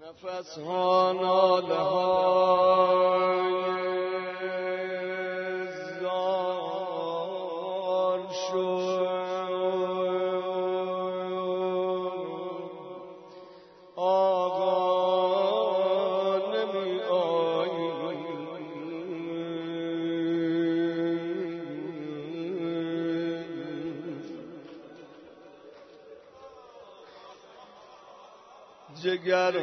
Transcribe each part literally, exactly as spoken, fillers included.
نفس ها ناله های زار شد، آقا نمی آیی جگر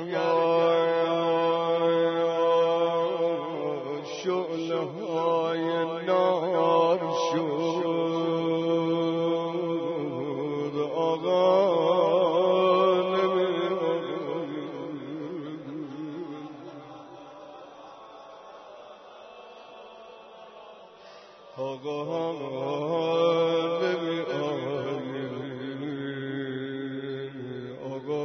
شعله های نار شد، آقا نمی آقا نمی آیی آقا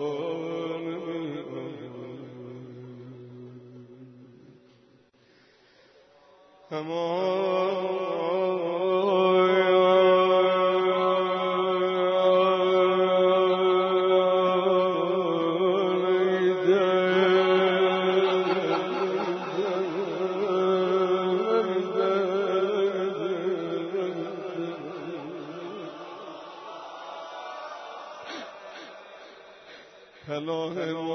پناه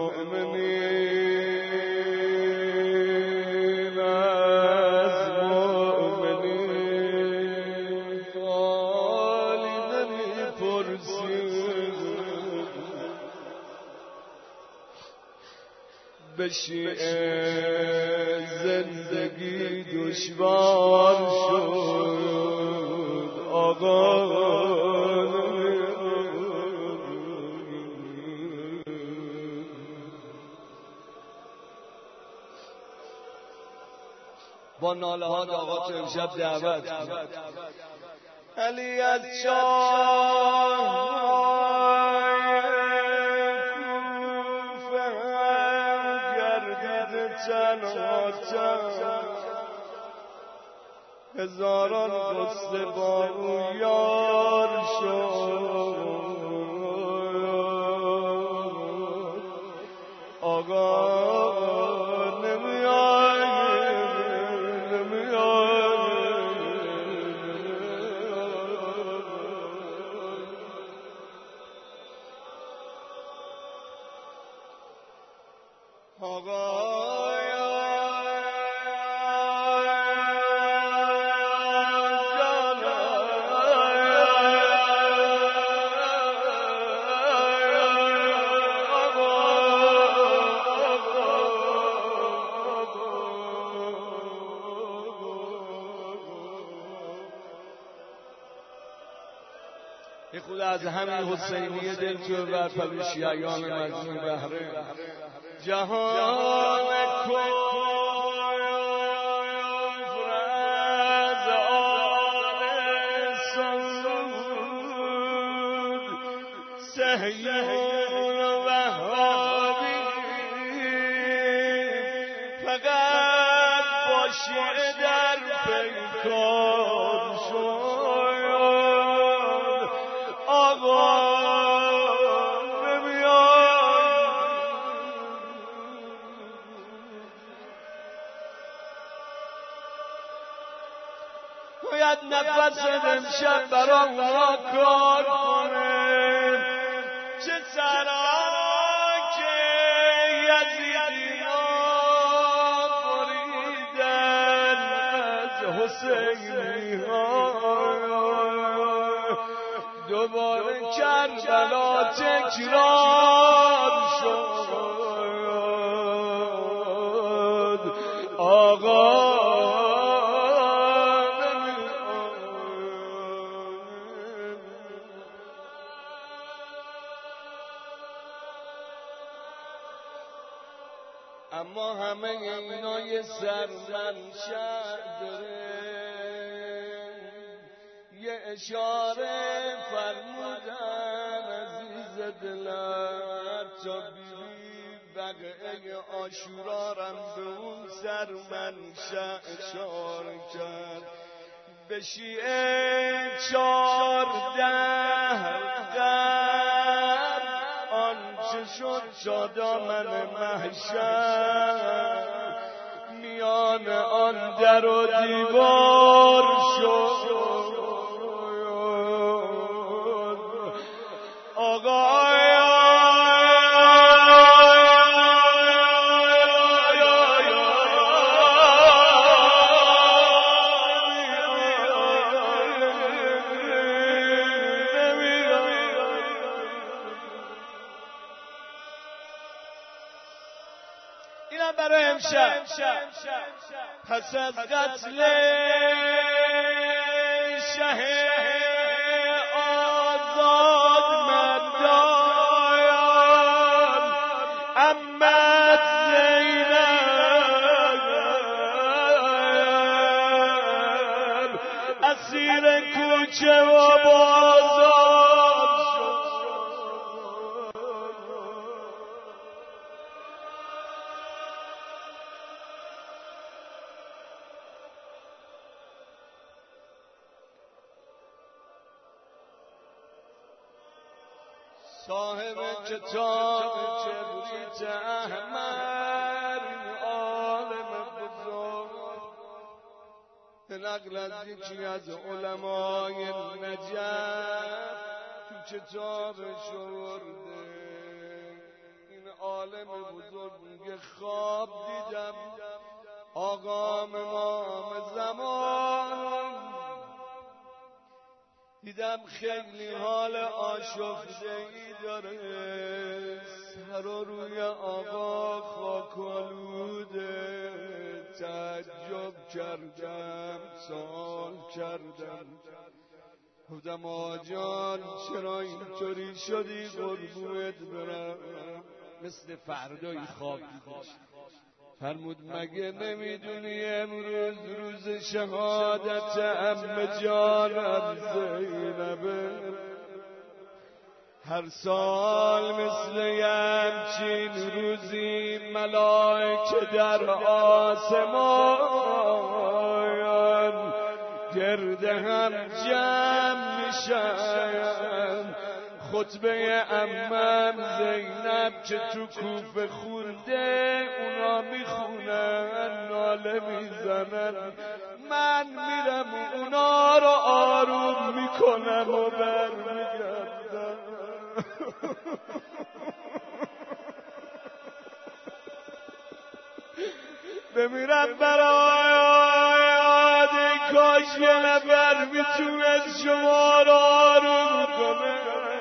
مؤمنین از مؤمنین خالی نمی‌پرسید، به شیعه زندگی دشوار شد، آقا با ناله ها آقا تو امشب دعوت علی از چاهای کوفه گردید تنها تن، هزاران قصه با او یار شد، آقا یه خود از همین حسینی دلجو بر پل شیعیان مظلوم بهره جهان کفر از آل سعود، صهیون و وهابی فقط با شیعه در پیکار شد، باید نفس امشب برا اونا کار کنه، چه سرا که یزیدینا بریدن از حسینی ها، دوباره کربلا تکرار شد، آقا اما همه اینا یه سرمنشأ داره، یه اشاره فرمودن عزیز دلم تا بیبی بقیه عاشورارم به اون سرمنشأ اشاره کرد، به شیعه چارده قرن آنچه شد تا دامن محشر، میان آن در و دیوار شد آقا اینم برای امشب. پس از قتل شه آزاد مردان، امت زینب اسیر کوچه و بازار صاحب کتاب کبریت احمر، عالم بزرگ به نقل از یکی از علمای نجف تو کتابش آورده. این عالم بزرگ میگه خواب دیدم آقام امام زمان، دیدم خیلی حال آشفته ای داره، سر و روی آقا خاکالوده. تعجب کردم، سوال کردم، گفتم آقا جان چرا اینطوری شدی؟ قربونت برم، مثل فردایی خواب دیدش. فرمود مگه نمیدونی امروز روز شهادت عمه جانم زینبه؟ هر سال مثل همچین روزی ملائکه در آسمان گرد هم جمع میشن، خطبه عمم زینب که تو کوفه خونده اونا میخونن، ناله میزنن، من میرم اونا رو آروم میکنم و برمیگردم. بمیرم برای کاش یه نفر میتونه شما رو آروم کنه.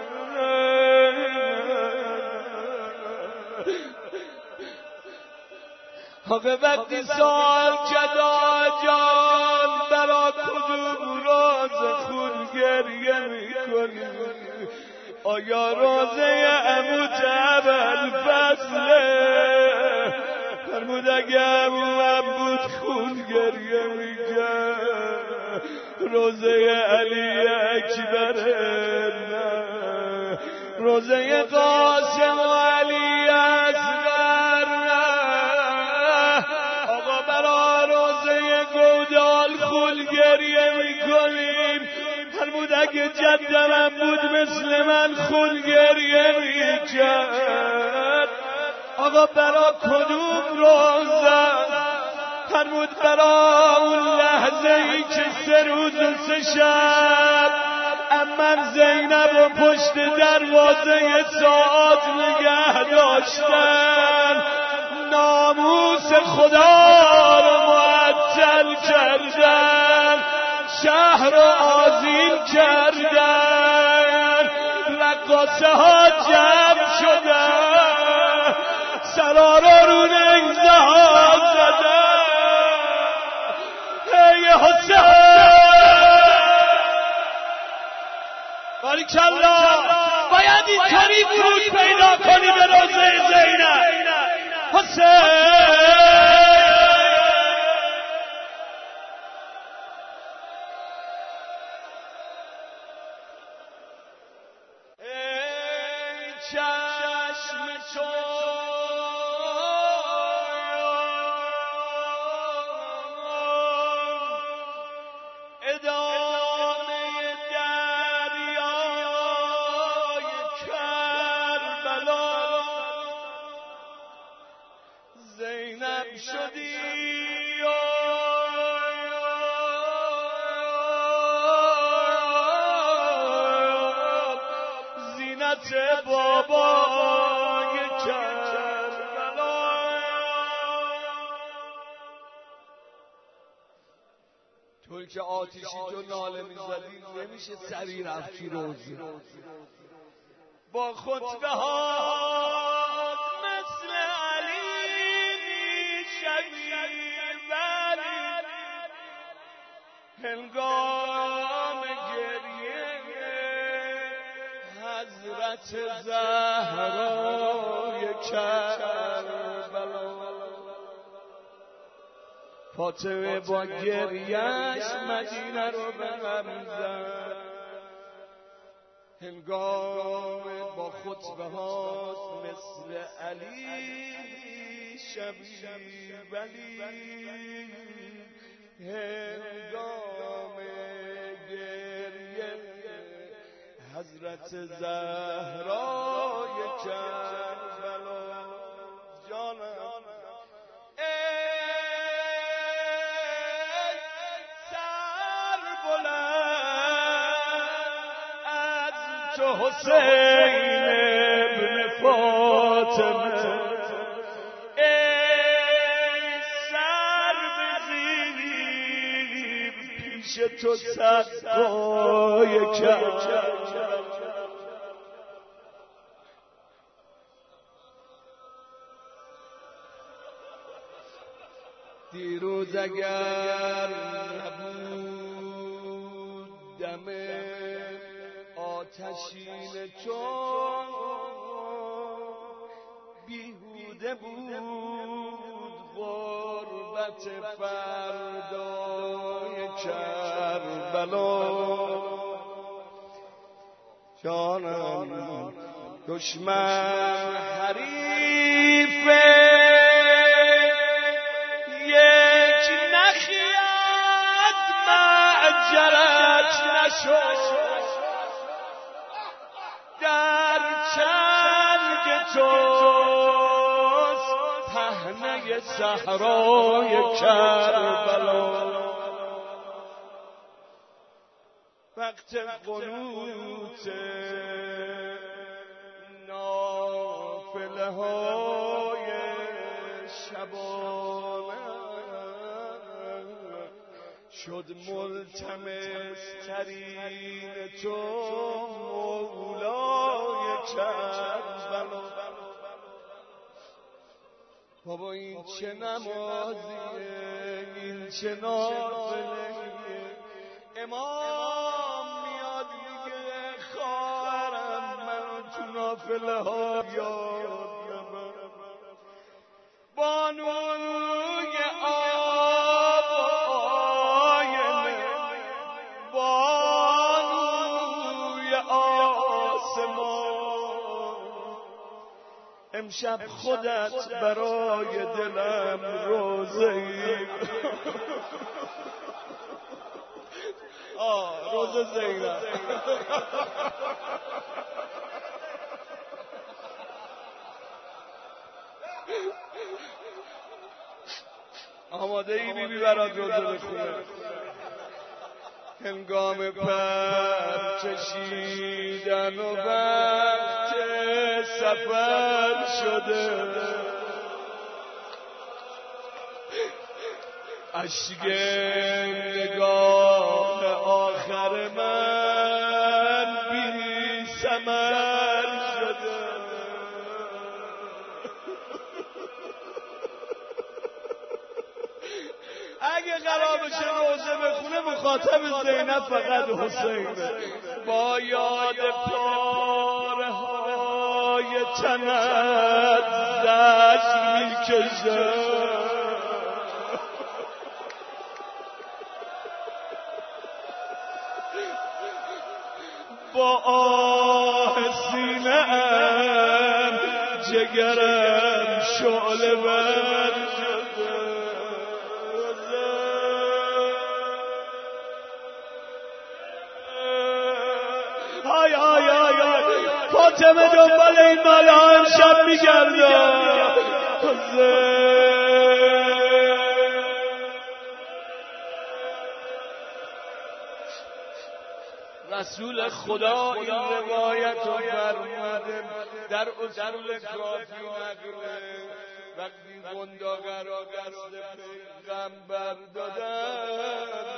آقا وقتی سوال کرد جان برا کدوم راز خون گریه میکنی؟ آیا روزه عمو ابوالفضله؟ فرمود اگه عمو بود خون گریه میکرد، روزه علی اکبره نه، روزه قاسم و علی اصغر نه. آقا برا روزه گودال خون گریه میکنیم. فرمود اگه جدم بود مثل من خون گریه میکرد. آقا برا کدوم روزه؟ فرمود برا اون لحظه ای که سه روز و سه شب امم زینب و پشت دروازه ساعت نگه داشتن، ناموس خدا رو معطل کردن، شهر رو آذین کردن، رقاصه ها جمع شدن، سرارا رو نگزه ها زدن. ای حسین باریکالله، باید این طوری ورود پیدا کنی به روزه زینب. حسین ای چشم تو ادامه دریای کربلا، زینب شدی زینت بابای کربلا توی که آتیشی تو ناله میزدی نمیشه سری رفتی روزی با خطبه ها مثل علی میشوی ولی هنگام گریه حضرت زهرای کربلا فاطمه با گریهش مدینه رو به هم زد هنگام با خطبه هاست مثل علی شبی ولی هنگام گریه حضرت زهرای کربلا جانم ای سر بلند تو حسین ابن فاطمه ای سر بزیر پیش تو صدقای کربلا دیروز اگر نبود دم آتشین تو بیهوده بود غربت فردای کربلا جانم دشمن حریفه یک نخیت معجرت نشد در چنگ توست پهنه صحرای کربلا وقت قنوت نافله های شبانه شد ملتمس ترین تو مولای کربلا بابا این چه نمازیه این چه نافلهیه امام میاد میگه خواهرم منو تو نافله ها یاد ببر بانوی آب آینه بانوی آسمان امشب خودت برای دلم روزه‌ای آه روزه زینب آماده ای بی بی برات روزه بخونه هنگام پر چشیدن و وقت سفر شده اشک نگاه آخر من بی ثمر شده اگه قرار بشه روزه بخونه مخاطب زینب فقط حسینه با یاد پاره های تنت زجر میکشه با آه سینه‌ام جگرم شعله ور شده های های های های فاطمه دنبال این مالا امشب میگرده رسول خدا این روایت رو فرموده در اصول کافی نقله وقتی قنداقه را دست پیغمبر دادن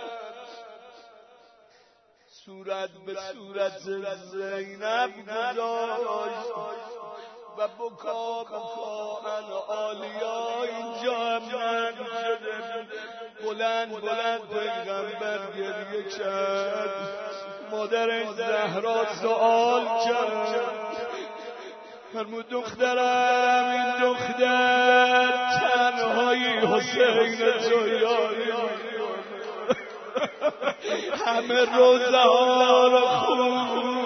صورت به صورت زینب گذاشت و بکا بکا عالیا اینجا هم نرم شده بلند بلند پیغمبر گریه کرد مادرش زهرا سوال کرد فرمود دخترم این دختر تنهایی حسین تو یاری همه روزه ها رو خون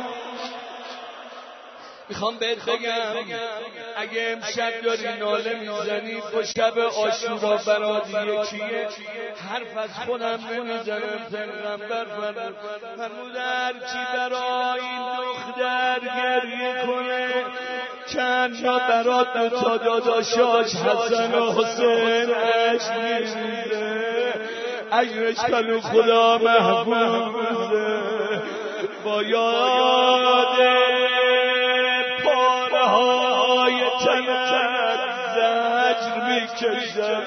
میخوام بهت بگم اگه امشب داری ناله میزنی با شب عاشورا برات یکیه حرف از خودم نمیزنم پیغمبر فرمود هر کی برای این دختر گریه کنه چند برات دوتا داداشاش حسن و حسین عشق میریزه اجرش کنو خدا محفوظه با یاد پاره های تنت زجر میکشم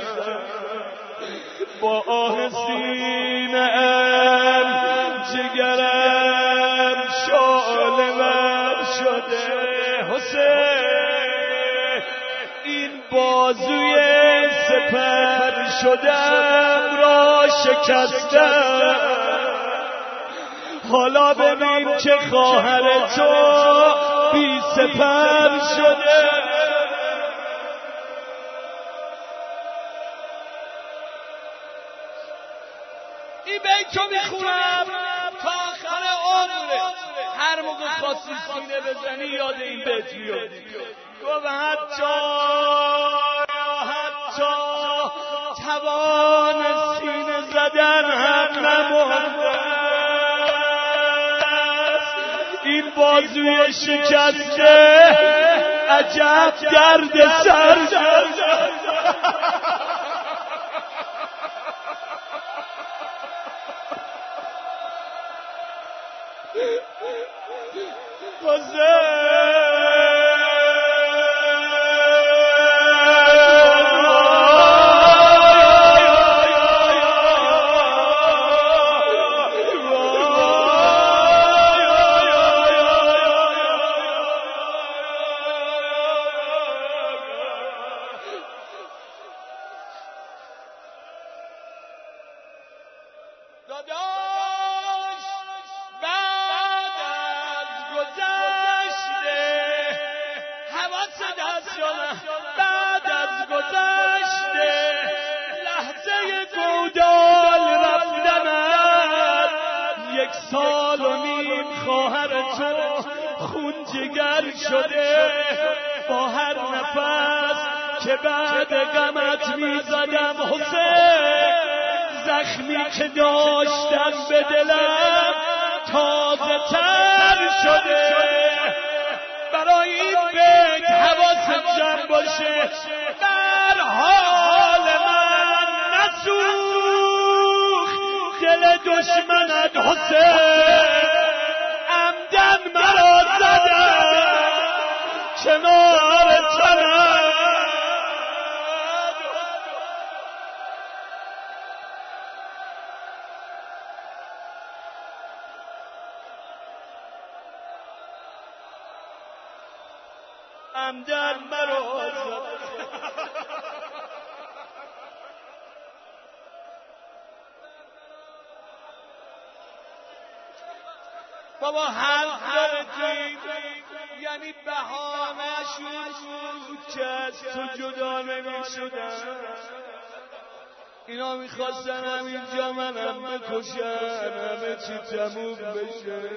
با آه سینه ام جگرم شعله ور شده حسین این بازوی سپر شدم را شکستم حالا ببین که خواهر تو بی سپر شده این بیتو میخونم تا آخر عمرت هر موقع خواستی سینه بزنی یاد این بیت بیادی گفت حتی حتی توان سینه زدن هم نمونده این بازوی شکسته عجب درد سر داداش بعد از گذشته حواس دست جانم بعد از گذشته لحظه گودال رفتنت یک سال و نیم خواهر تو خون جگر شده با هر نفس که بعد غمت میزدم حسین زخمی که داشتم به دلم تازه تر شده برای این بیت حواست جمع باشه در حال من نسوخ دل دشمنت حسین عمدن مرا زدن کنار تنم عمدن مرا زدن بابا حرف داره توی یعنی بهانه‌شون بود که از تو جدا نمی‌شدن اینا میخواستن همینجا منم بکشن همه چی تموم بشه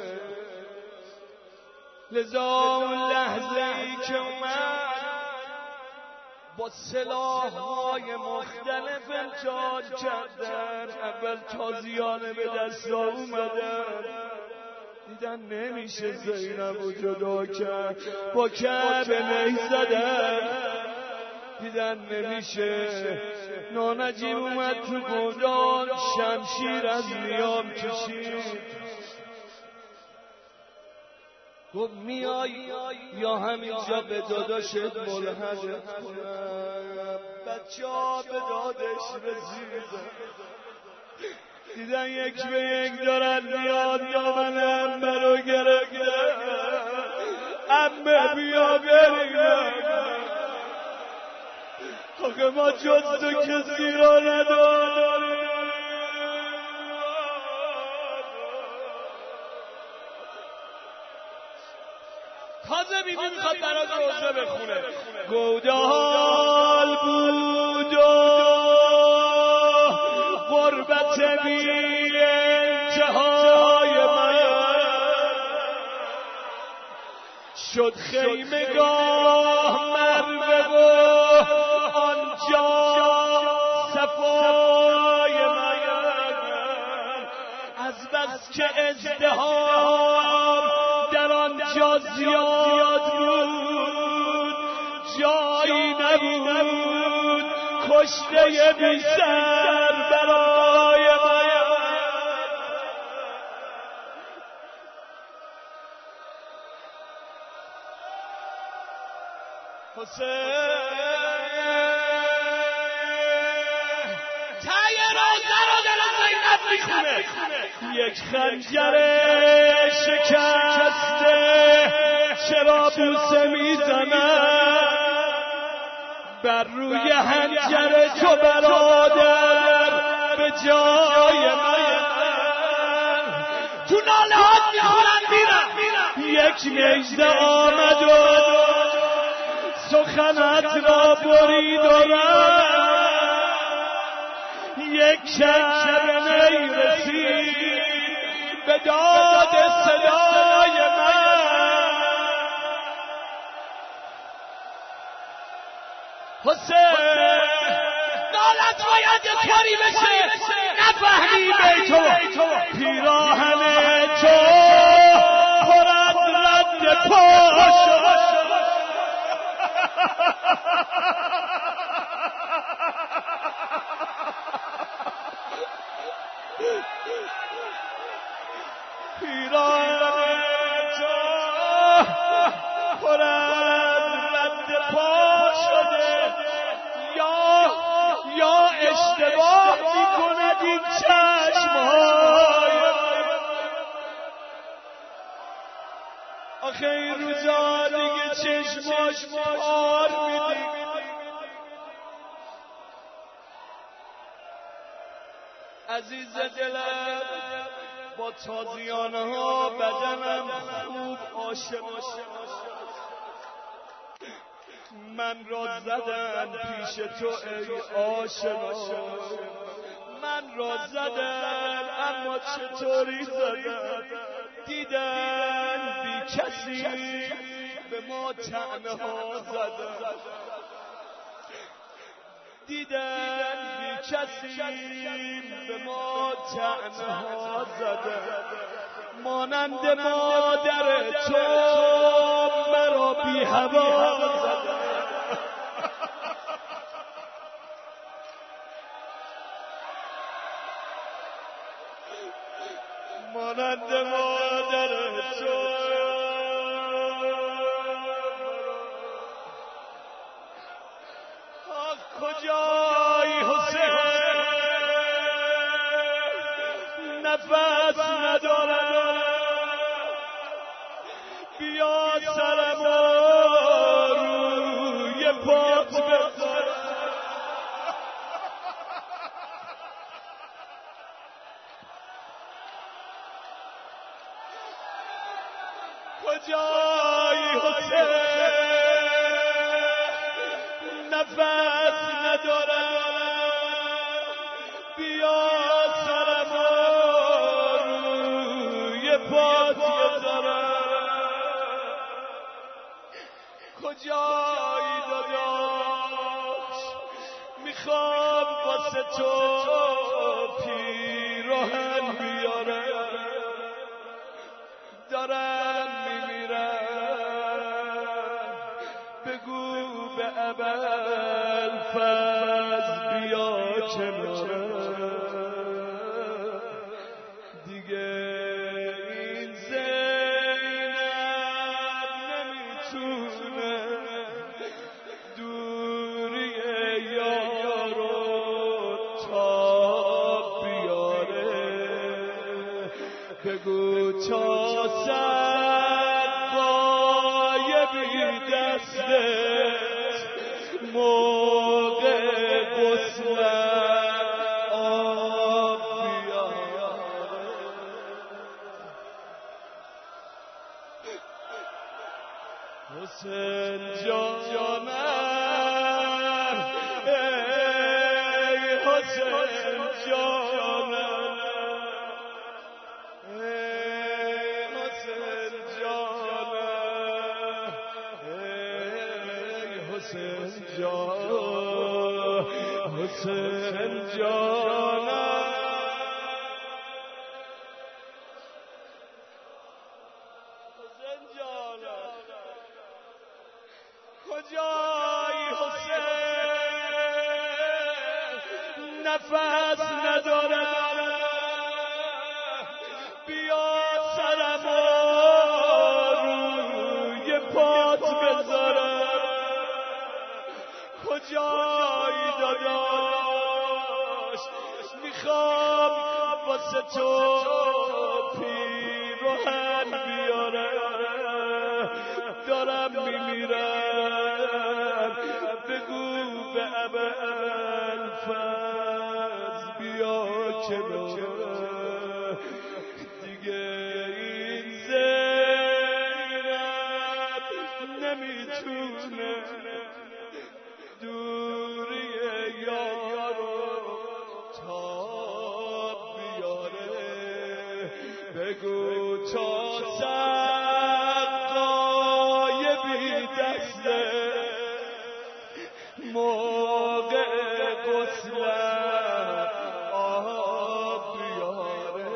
لذا اون لحظه ای که اومد با سلاح‌های مختلف امتحان کردن اول تازیانه به دست اومدن دیدن نمیشه زینب رو جدا کرد با کعبه نی زدن دیدن نمیشه نانجیب اومد تو گودال شمشیر از نیام کشید گفت میای یا همینجا به داداشت ملحقت کنم. بچه ها به دادش رسیدن، دیدن یک به یک دارن میاد دامن امه رو گرفتن. امه بیا بریم، آخه ما جز تو کسی را نداریم. تازه بیبی میخواد برات روزه بخونه. گودال بود و غربت بی انتهای من، شد خیمگاه مروه و آنجا صفای من. از بس که ازدحام در آنجا زیاد بود، جایی نبود کشته بی سر برای من. حسین تای روزه رو در زینب میخونه. یک خنجر شکسته چرا بوسه میزند بر روی حنجر تو برادر به جای من. تو ناله هات میخونن میرن. یک نیزه آمد و سخنت را برید و رفت. یک شب رسید به داد صدای من. حسین نالت باید یه طوری بشه نفهمی بیتو. پیراهن تو پر از رد پا شد. پیراهن تو پر از رد پا شده. یا یا اشتباه میکند این چشمهای. آخه این روزا دیگه چشماش پار میدی. عزیز دلم با تازیانه ها بدنم خوب آشنا شد. من را زدن پیش تو ای آشنا. من را زدن اما چطوری زدن. دیدن بی کسی به ما طعنه ها زدن. دیدن بی کسی به ما طعنه ها زدن. مانند مادر تو مرا بی هوا زدن. مانند مادر تو کجایی حسین؟ نفس ندارم. بیا سرم روی پات بذار. کجایی حسین؟ نفس ندارم. بیا سرم روی پات بذارم. کجایی داداش؟ میخوام واسه تو پیراهن بیارم. دارم میمیرم. بگو به ابوالفضل بیا کنارم. دیگه این زینب بگو تا سقای بی دستت موقع غسلت آب بیاره. حسین جانم ای حسین جانم ای حسین جانم ای حسین جان حسین جانم حسین جانم کجایی حسین نفس ندارم بیا سرم روی پات بذارم کجایی داداش میخوام واسه تو پیراهن بیارم دارم میمیرم بگو به ابوالفضل بیا کنارم دیگه این زینب نمیتونه دوری یارو تاب بیاره بگو تا سقای بی دسته موقع غسلت آب بیاره.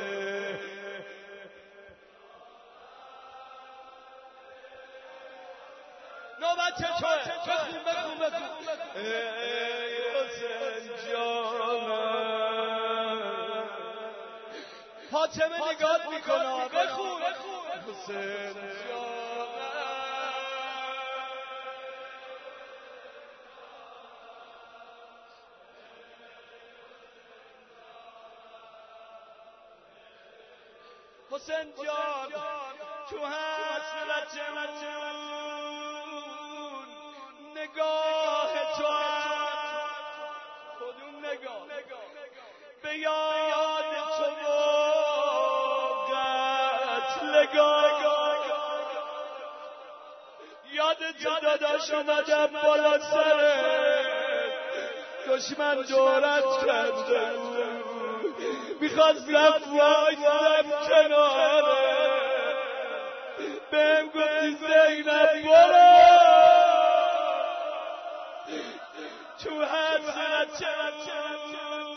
نوبت چطوره؟ بخون بخون بخون ای حسین جانم فاطمه نگات میکنه بخون حسین جانم حسین جان تو حسرتمون نگاه تو کدوم نگاه به یاد تو قتلگاه یاد تو داداش اومدم بالا سرت دشمن دورت کرده میخواستم وایسم کناره بهم گفتی زینب برو تو حسرتمون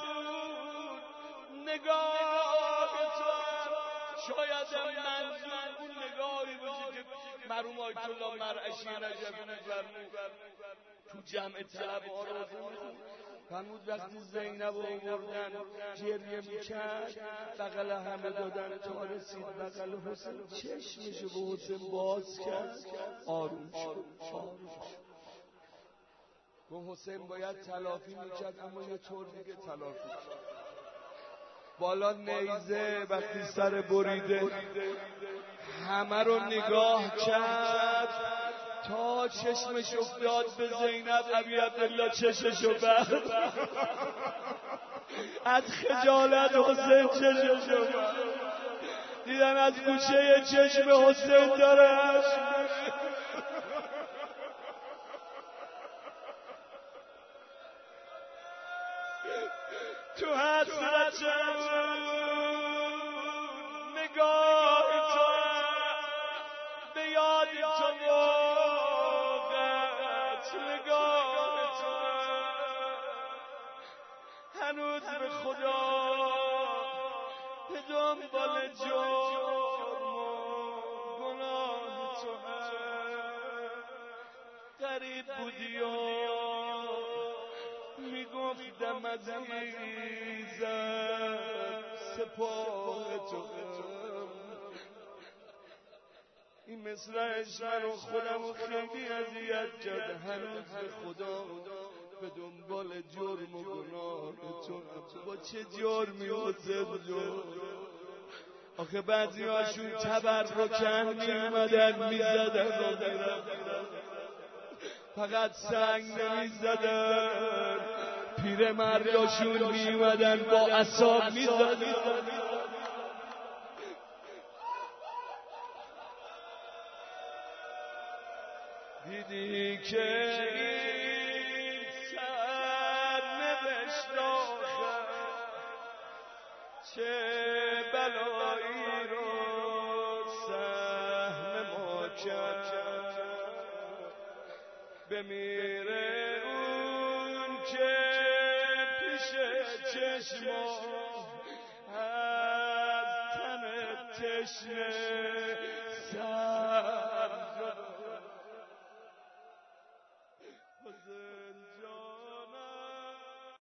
نگاه تو شاید منظور اون نگاهی باشه که مرحوم آیت الله مرعشی رجبی فرمود تو جمع طلب آرزو فرمود وقتی زینب رو آوردن گریه میکرد بغل همه دادن تا رسید بغل حسین چشمشو به حسین باز کرد آروم شد گفت حسین باید تلافی میکرد اما یه طور دیگه تلافی کرد بالا نیزه وقتی سر بریده همه رو نگاه کرد تا چشمش افتاد به زینب ابی عبدالله چشمشو بست از خجالت حسین چشمشو بست دیدن از گوشه چشم حسین داره تو حسرتمون نگاه تو به یاد تو موقعت نگاه تو هنوز به خدا به دنبال جرم و گناه تو غریب بودی و میگفتم عزیزم سپاه تو این مثل عشق رو خودم خیلی اذیت کرد هنوز به خدا به دنبال جرم و گناه تو با چه جرمی حسین جرم آخه بعضی هاشون تبرکن میومدن میزدن و فقط سنگ نمیزدن، پیر مرداشون میومدن با عصا میزدن. دیدی که این سرنوشت آخر چه بلایی رو سهم ما کرد، بمیره اون که پیش چشما از تن تشنه سر زد.